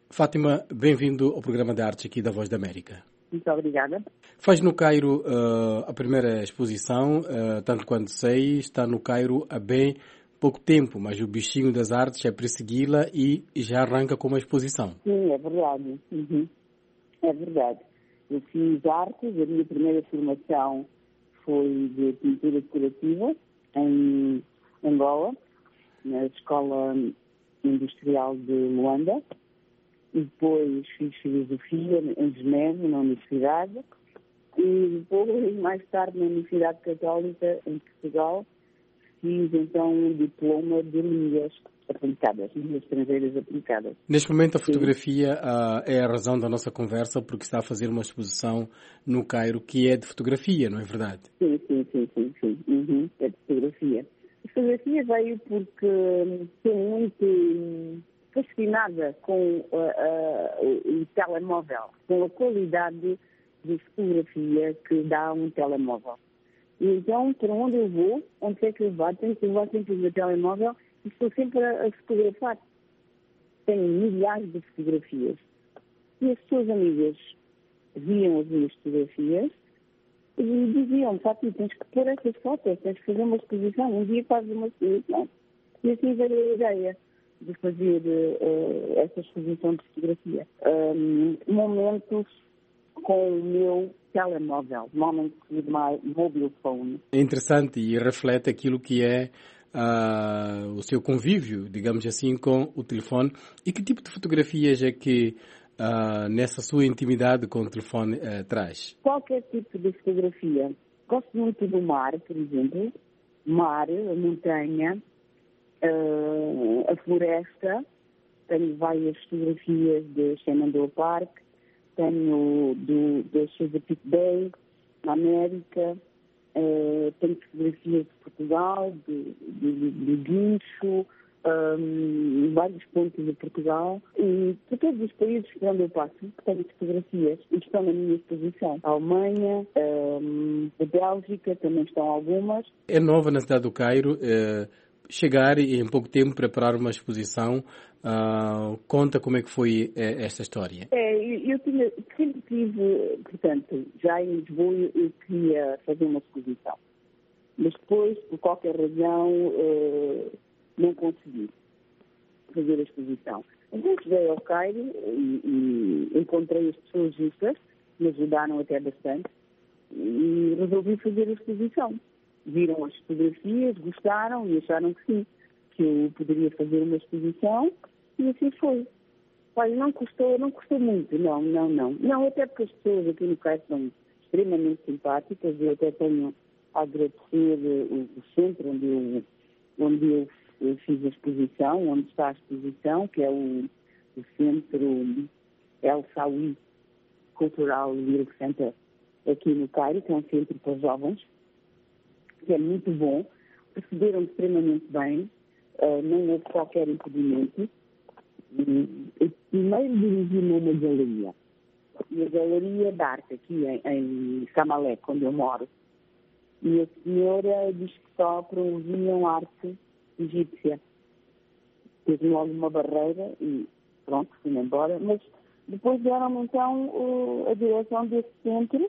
Fátima, bem-vindo ao programa de arte aqui da Voz da América. Muito obrigada. Faz no Cairo uh, a primeira exposição, uh, tanto quanto sei, está no Cairo há bem pouco tempo, mas o bichinho das artes é persegui-la e já arranca com uma exposição. Sim, é verdade. Uhum. É verdade. Eu fiz artes, a minha primeira formação foi de pintura decorativa em Angola, na Escola Industrial de Luanda. E depois fiz filosofia em Genebra, na Universidade. E depois, mais tarde, na Universidade Católica, em Portugal, fiz então um diploma de línguas aplicadas, línguas estrangeiras aplicadas. Neste momento a fotografia uh, é a razão da nossa conversa, porque está a fazer uma exposição no Cairo que é de fotografia, não é verdade? Sim, sim, sim, sim, sim. Uhum, é de fotografia. A fotografia veio porque estou muito fascinada com uh, uh, o telemóvel, com a qualidade de fotografia que dá um telemóvel. E então, para onde eu vou, onde é que eu vou, tenho que levar sempre o meu telemóvel e estou sempre a, a fotografar. Tenho milhares de fotografias. E as pessoas amigas viam as minhas fotografias e diziam, Fátima, tens que pôr essas fotos, tens que fazer uma exposição, um dia fazes uma exposição. E assim veio a ideia de fazer uh, essa exposição de fotografia. Um, momentos com o meu telemóvel, moments with my mobile phone. É interessante e reflete aquilo que é uh, o seu convívio, digamos assim, com o telefone. E que tipo de fotografias é que uh, nessa sua intimidade com o telefone uh, traz? Qualquer tipo de fotografia. Gosto muito do mar, por exemplo. Mar, a montanha, uh, a floresta. Tenho várias fotografias de Shenandoah Park. Tenho do, do Chesapeake Bay, na América, uh, tenho fotografias de Portugal, de, de, de, de Guincho, um, vários pontos de Portugal. E de todos os países por onde eu passo, tenho fotografias e estão na minha exposição. A Alemanha, um, a Bélgica, também estão algumas. É nova na cidade do Cairo. Uh... Chegar e em pouco tempo preparar uma exposição, uh, conta como é que foi eh, esta história. É, eu tinha, sempre tive, portanto, já em Lisboa eu queria fazer uma exposição, mas depois, por qualquer razão, uh, não consegui fazer a exposição. Então cheguei ao Cairo e, e encontrei as pessoas justas, me ajudaram até bastante, e resolvi fazer a exposição. Viram as fotografias, gostaram e acharam que sim, que eu poderia fazer uma exposição e assim foi. Olha, não custou, não custou muito, não, não, não. Não, até porque as pessoas aqui no Cairo são extremamente simpáticas. Eu até tenho a agradecer o, o centro onde eu, onde eu, eu fiz a exposição, onde está a exposição, que é o, o centro El Sawi Cultural Lyric Center aqui no Cairo, que é um centro para jovens, que é muito bom, receberam extremamente bem, uh, não houve qualquer impedimento. Eu primeiro dirigi-me a uma galeria, e a galeria de arte aqui em, em Samalek, onde eu moro, e a senhora diz que só promoviam arte egípcia. Fez logo uma barreira e pronto, fui embora, mas depois deram-me então uh, a direção desse centro,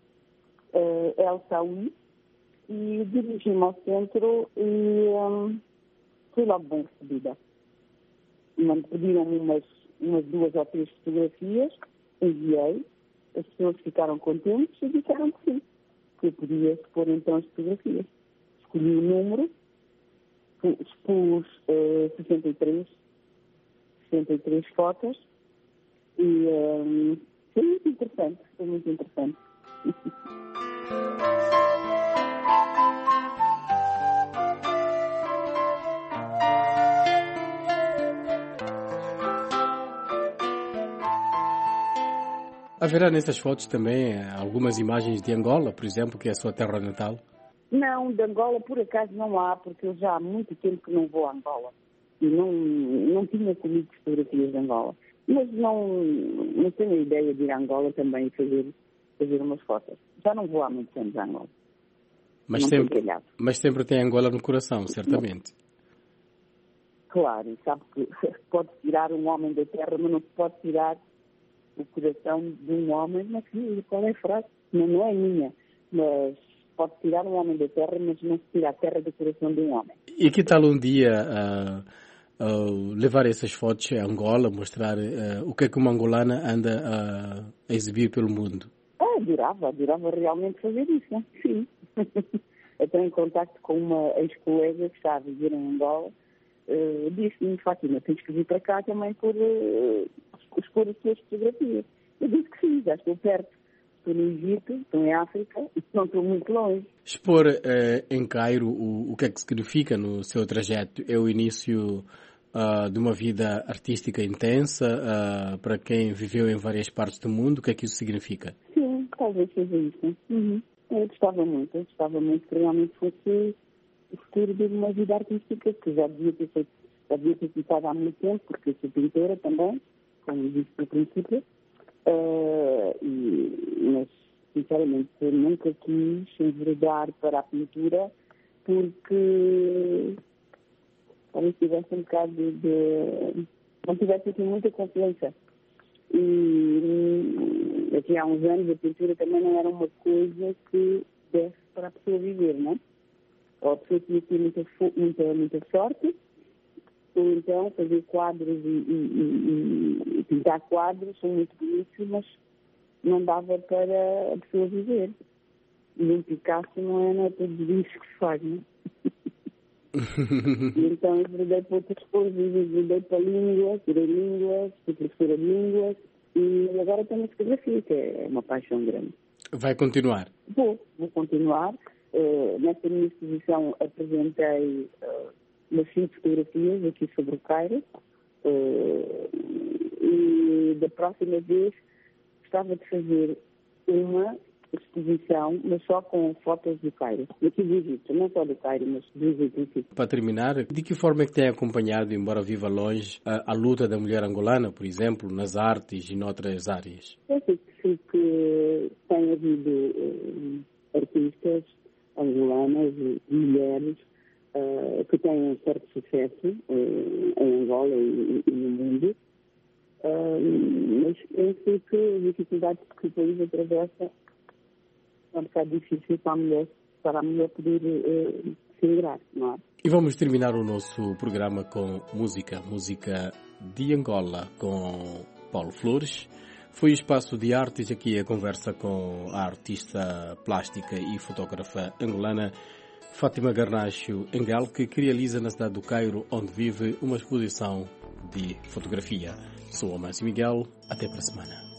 uh, El Sawi, e dirigi-me ao centro e um, fui logo bem recebida. Pediram-me umas, umas duas ou três fotografias, enviei, as pessoas ficaram contentes e disseram que sim, que eu podia expor então as fotografias. Escolhi o número, expus uh, sessenta e três, sessenta e três fotos e um, foi muito interessante, foi muito interessante. Haverá nessas fotos também algumas imagens de Angola, por exemplo, que é a sua terra natal? Não, de Angola por acaso não há, porque eu já há muito tempo que não vou a Angola. E não, não tinha comigo fotografias de Angola. Mas não, não tenho a ideia de ir a Angola também e fazer, fazer umas fotos. Já não vou há muitos anos a Angola. Mas sempre, mas sempre tem Angola no coração, certamente. Claro, sabe que pode tirar um homem da terra, mas não se pode tirar o coração de um homem. Mas qual é a frase? Não, não é minha, mas pode tirar um homem da terra, mas não se tira a terra do coração de um homem. E que tal um dia uh, uh, levar essas fotos a Angola, mostrar uh, o que é que uma angolana anda uh, a exibir pelo mundo? Ah, adorava, adorava realmente fazer isso, sim. Eu tenho em contacto com uma ex-colega que está a viver em Angola. Uh, disse-me, Fátima, tens que vir para cá também por uh, expor as tuas fotografias. Eu disse que sim, já estou perto. Estou no Egito, estou em África e não estou muito longe. Expor uh, em Cairo o, o que é que significa no seu trajeto? É o início uh, de uma vida artística intensa uh, para quem viveu em várias partes do mundo? O que é que isso significa? Sim, talvez seja isso. Uhum. Eu gostava muito, eu gostava muito que realmente fosse o futuro de uma vida artística que já devia ter feito, já devia ter ficado há muito tempo, porque eu sou pintora também, como disse no princípio, uh, e, mas sinceramente eu nunca quis enveredar para a pintura porque talvez tivesse um bocado de, de não tivesse aqui muita confiança. E aqui há uns anos a pintura também não era uma coisa que desse para a pessoa viver, não é? Ou a pessoa tinha que ter muita, muita, muita sorte, ou então fazer quadros e, e, e, e pintar quadros são muito bonitos, mas não dava para a pessoa viver. E um Picasso não é, não é todos os dias que se faz, não é? E então eu enveredei para outras coisas, enveredei para línguas, tirei línguas, fui professora de línguas e agora tenho a fotografia, que é uma paixão grande. Vai continuar? Vou, vou continuar. Uh, nesta minha exposição apresentei uh, umas cinco fotografias aqui sobre o Cairo uh, e da próxima vez gostava de fazer uma exposição, mas só com fotos do Cairo, aqui do Egito, não só do Cairo, mas do Egito em si. Para terminar, de que forma é que tem acompanhado, embora viva longe, a, a luta da mulher angolana, por exemplo, nas artes e noutras áreas? Eu sei que, que tem havido uh, artistas angolanas e mulheres uh, que têm um certo sucesso uh, em Angola e, e no mundo, uh, mas penso que as dificuldades que o país atravessa é um bocado difícil para a mulher, para a mulher poder uh, se ingrar, não é? E vamos terminar o nosso programa com música, música de Angola, com Paulo Flores. Foi o Espaço de Artes, aqui a conversa com a artista plástica e fotógrafa angolana Fátima Garnacho Engel, que realiza na cidade do Cairo, onde vive, uma exposição de fotografia. Sou Amâncio Miguel, até para a semana.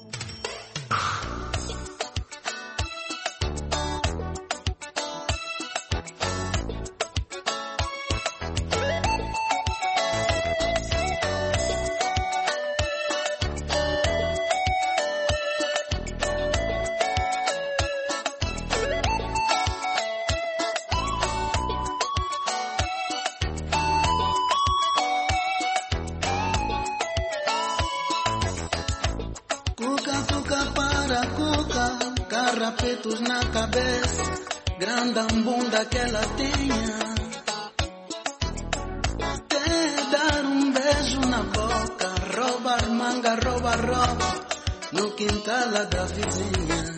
Carrapetos na cabeça, grande bunda que ela tinha. Até dar um beijo na boca, roubar manga, roubar roupa, no quintal da vizinha.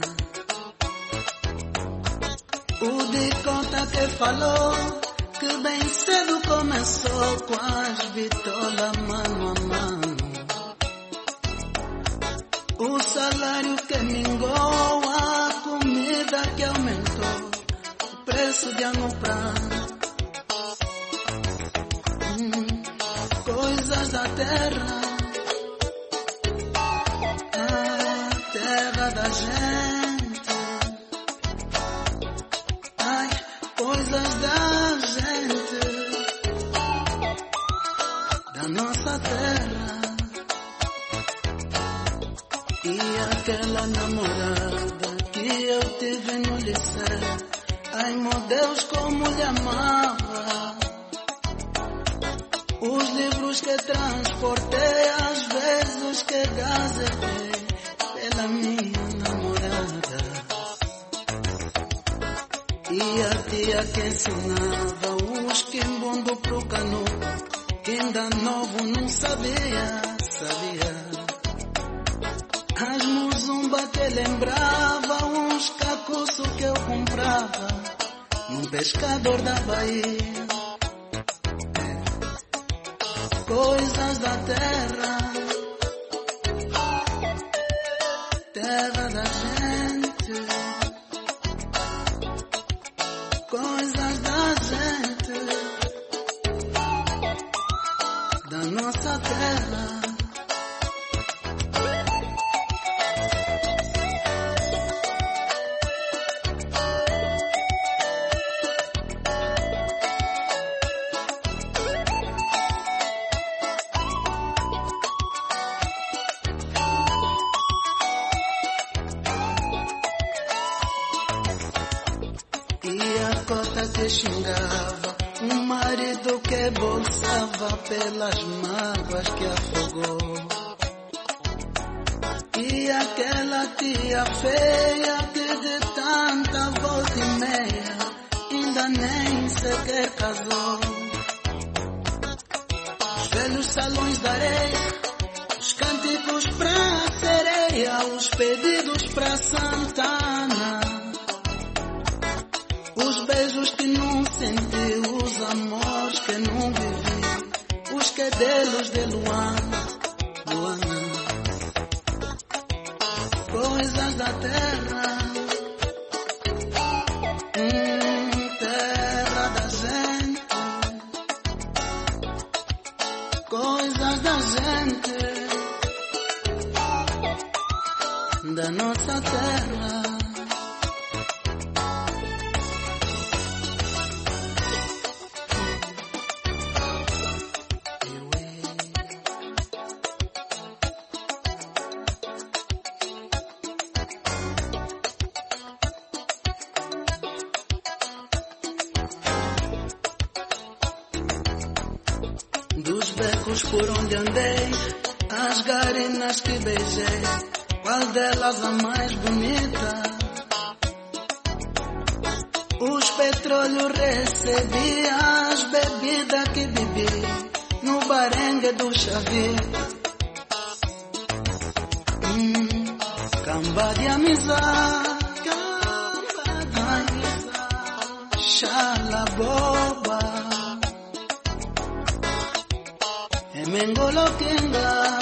O de conta que falou, que bem cedo começou com as bitolas mano a mano. O salário que mingou, a comida que aumentou, o preço de almoçar. Hum, coisas da terra, a terra da gente. Ai, coisas da gente, da nossa terra. E aquela namorada que eu tive no liceu, ai meu Deus como lhe amava. Os livros que transportei, às vezes os que gazetei, pela minha namorada. E a tia que ensinava os quimbundo pro canudo, que ainda novo não sabia, sabia. As muzumba que lembrava, uns cacuços que eu comprava num pescador da Bahia. Coisas da terra, terra da gente, coisas da gente, da nossa terra. Que xingava, um marido que bolsava pelas mágoas que afogou. E aquela tia feia que de tanta volta e meia ainda nem sequer casou. Os velhos salões da areia, os cânticos pra sereia, os pedidos pra Santana, os beijos que não senti, os amores que não vivi, os quedelos de Luana, Luana. Coisas da terra, hum, terra da gente, coisas da gente, da nossa terra. Por onde andei, as garinas que beijei, qual delas a mais bonita? Os petróleos recebi, as bebidas que bebi no barengue do Xavier. Hum, camba de amizade, camba de amizade, xalaboba. Mengolokenga,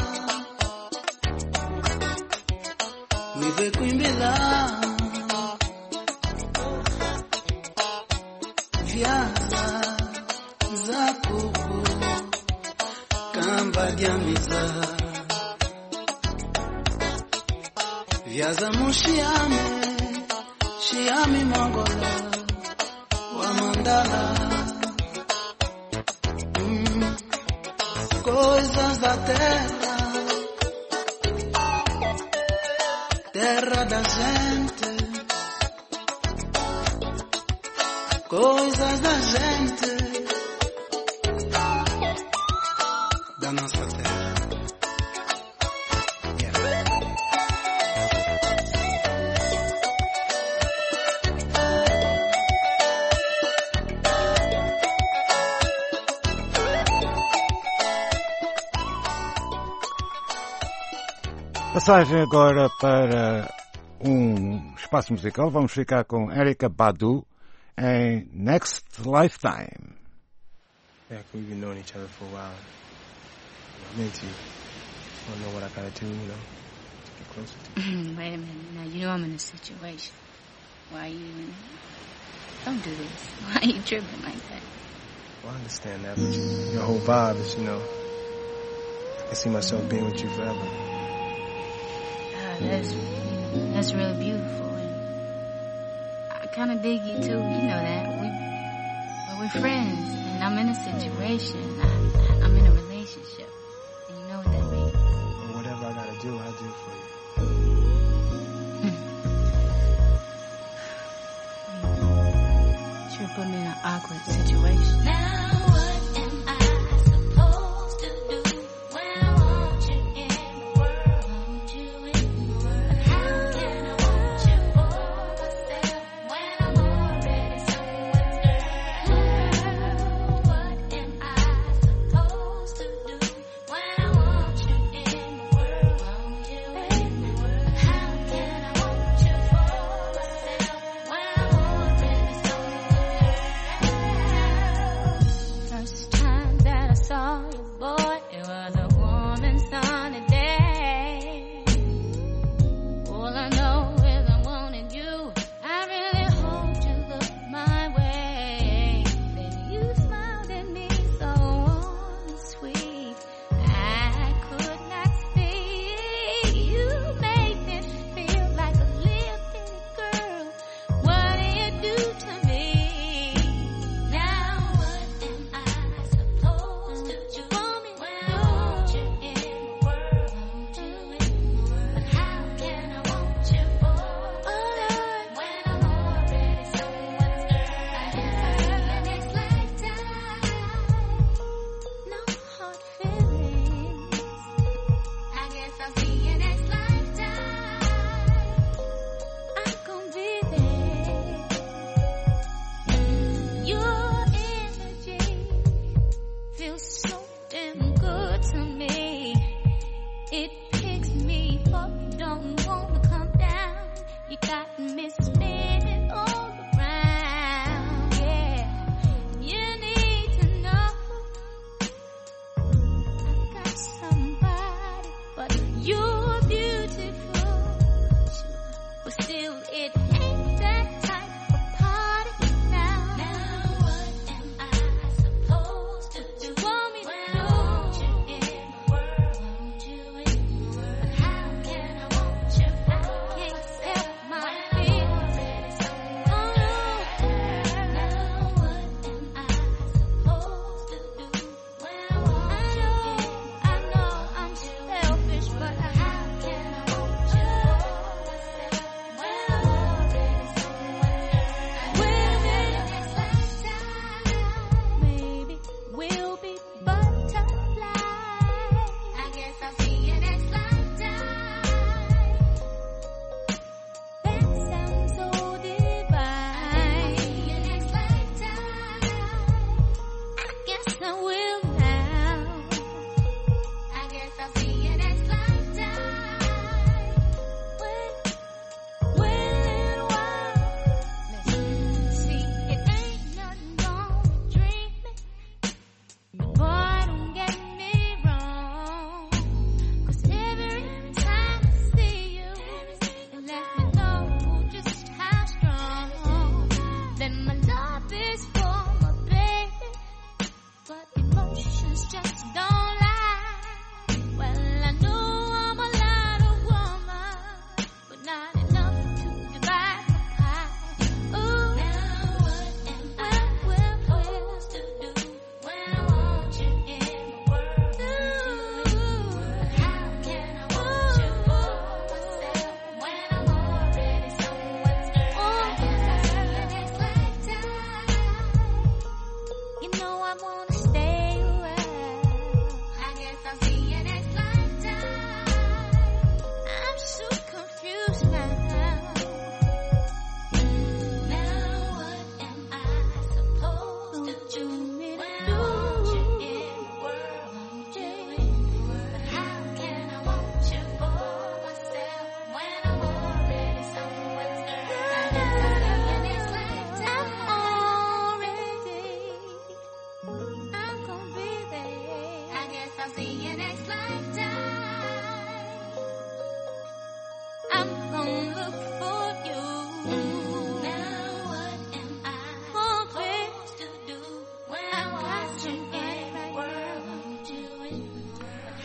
vive kuimbila, viaza za kuku, kamba de amizade, viaza mushiame, shiame mongola, wa mandala. Coisas da terra, terra da gente, coisas da gente, da nossa terra. Passagem agora para um espaço musical. Vamos ficar com Erykah Badu em Next Lifetime. Yeah, we've been knowing each other for a while. I'm into you. Just want to know what I gotta do, you know, to get closer to you. Wait a minute. Now, you know I'm in a situation. Why are you even... Don't do this. Why are you tripping like that? Well, I understand that, but you, your whole vibe is, you know, I can see myself being with you forever. That's that's really beautiful, and I kind of dig you too. You know that we well, we're friends, and I'm in a situation. I, I'm in a relationship, and you know what that means. Well, whatever I gotta do, I'll do it for you. Sure put me in an awkward situation. Now what am I supposed to do when I want you in the world? Want you in the world? How can I want you for myself when I'm already someone's girl? What am I supposed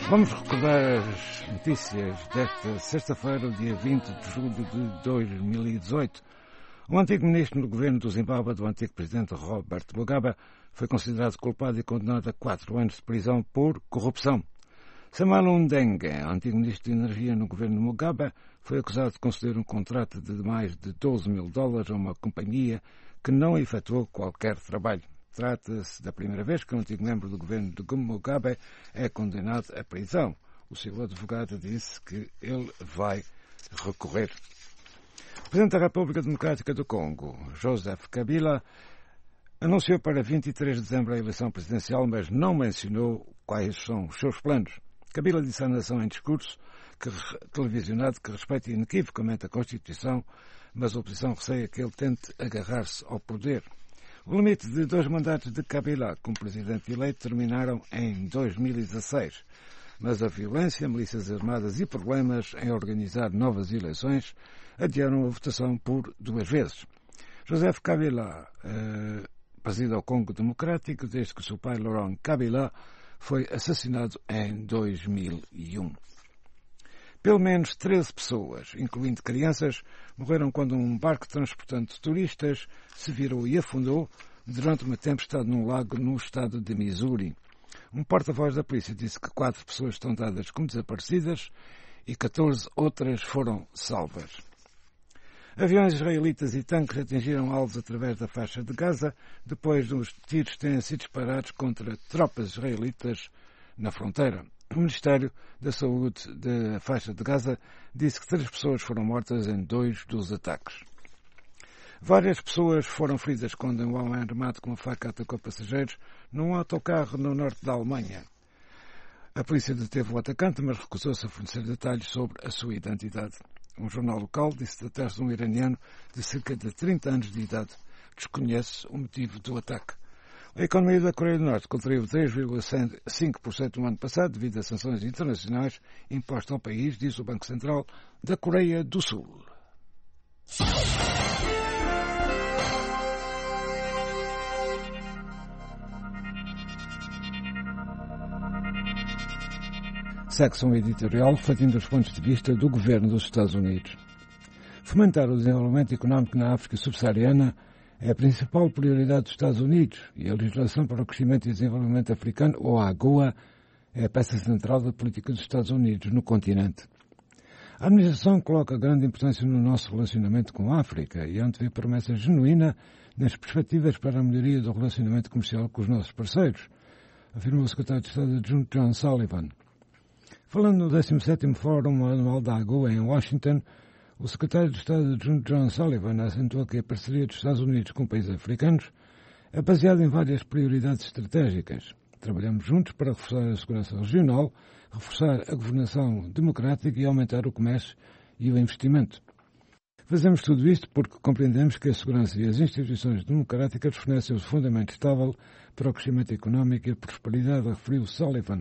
Vamos recordar as notícias desta sexta-feira, dia vinte de julho de dois mil e dezoito. O antigo ministro do governo do Zimbábue, do antigo presidente Robert Mugabe, foi considerado culpado e condenado a quatro anos de prisão por corrupção. Samuel Ndenge, antigo ministro de Energia no governo de Mugabe, foi acusado de conceder um contrato de mais de doze mil dólares a uma companhia que não efetuou qualquer trabalho. Trata-se da primeira vez que um antigo membro do governo de Mugabe é condenado à prisão. O seu advogado disse que ele vai recorrer. O Presidente da República Democrática do Congo, Joseph Kabila, anunciou para vinte e três de dezembro a eleição presidencial, mas não mencionou quais são os seus planos. Kabila disse à nação em discurso que, televisionado que respeita inequivocamente a Constituição, mas a oposição receia que ele tente agarrar-se ao poder. O limite de dois mandatos de Kabila como presidente eleito terminaram em dois mil e dezasseis, mas a violência, milícias armadas e problemas em organizar novas eleições adiaram a votação por duas vezes. Joseph Kabila eh, preside o Congo Democrático desde que seu pai Laurent Kabila foi assassinado em dois mil e um. Pelo menos treze pessoas, incluindo crianças, morreram quando um barco transportando turistas se virou e afundou durante uma tempestade num lago no estado de Missouri. Um porta-voz da polícia disse que quatro pessoas estão dadas como desaparecidas e catorze outras foram salvas. Aviões israelitas e tanques atingiram alvos através da faixa de Gaza depois dos tiros terem sido disparados contra tropas israelitas na fronteira. O Ministério da Saúde da faixa de Gaza disse que três pessoas foram mortas em dois dos ataques. Várias pessoas foram feridas quando um homem armado com uma faca atacou passageiros num autocarro no norte da Alemanha. A polícia deteve o atacante, mas recusou-se a fornecer detalhes sobre a sua identidade. Um jornal local disse tratar-se de um iraniano de cerca de trinta anos de idade. Desconhece o motivo do ataque. A economia da Coreia do Norte contraiu três vírgula cinco por cento no ano passado devido a sanções internacionais impostas ao país, diz o Banco Central da Coreia do Sul. Secção editorial refletindo os pontos de vista do governo dos Estados Unidos. Fomentar o desenvolvimento económico na África subsaariana é a principal prioridade dos Estados Unidos e a legislação para o crescimento e desenvolvimento africano, ou a AGOA, é a peça central da política dos Estados Unidos no continente. A administração coloca grande importância no nosso relacionamento com a África e antevê promessa genuína nas perspectivas para a melhoria do relacionamento comercial com os nossos parceiros, afirmou o secretário de Estado adjunto John Sullivan. Falando no décimo sétimo Fórum Anual da AGOA em Washington, o secretário de Estado adjunto John Sullivan acentuou que a parceria dos Estados Unidos com países africanos é baseada em várias prioridades estratégicas. Trabalhamos juntos para reforçar a segurança regional, reforçar a governação democrática e aumentar o comércio e o investimento. Fazemos tudo isto porque compreendemos que a segurança e as instituições democráticas fornecem o fundamento estável para o crescimento económico e a prosperidade, referiu Sullivan.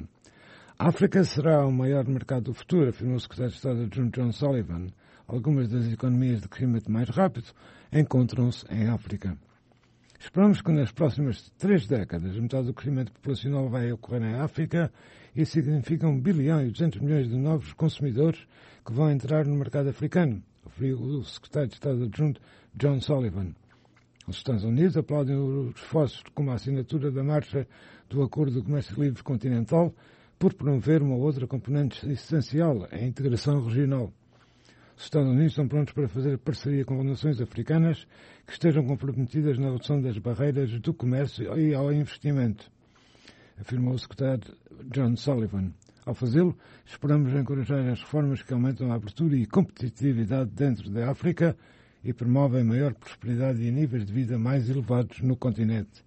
A África será o maior mercado do futuro, afirmou o secretário de Estado adjunto John Sullivan. Algumas das economias de crescimento mais rápido encontram-se em África. Esperamos que nas próximas três décadas metade do crescimento populacional vai ocorrer em África e significa um bilhão e duzentos milhões de novos consumidores que vão entrar no mercado africano, referiu o secretário de Estado adjunto John Sullivan. Os Estados Unidos aplaudem os esforços como a assinatura da marcha do Acordo de Comércio Livre Continental por promover uma outra componente essencial, a integração regional. Os Estados Unidos estão prontos para fazer parceria com nações africanas que estejam comprometidas na redução das barreiras do comércio e ao investimento, afirmou o secretário John Sullivan. Ao fazê-lo, esperamos encorajar as reformas que aumentam a abertura e competitividade dentro da África e promovem maior prosperidade e níveis de vida mais elevados no continente.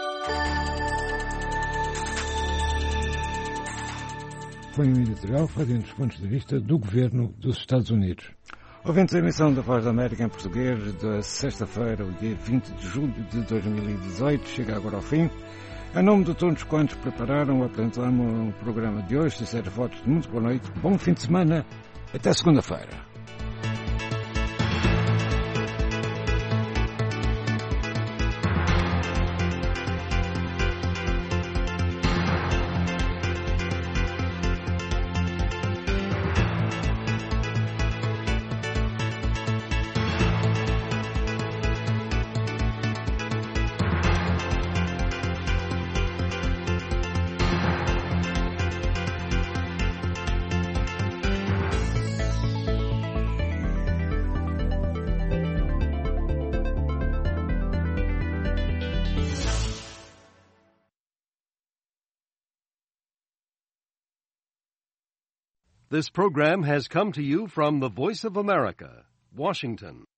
Foi um editorial refletindo os pontos de vista do governo dos Estados Unidos. Ouvintes a emissão da Voz da América em português da sexta-feira, o dia vinte de julho de dois mil e dezoito, chega agora ao fim. Em nome de todos quantos prepararam, apresentamos o programa de hoje. Sinceros votos de muito boa noite, bom fim de semana, até segunda-feira. This program has come to you from the Voice of America, Washington.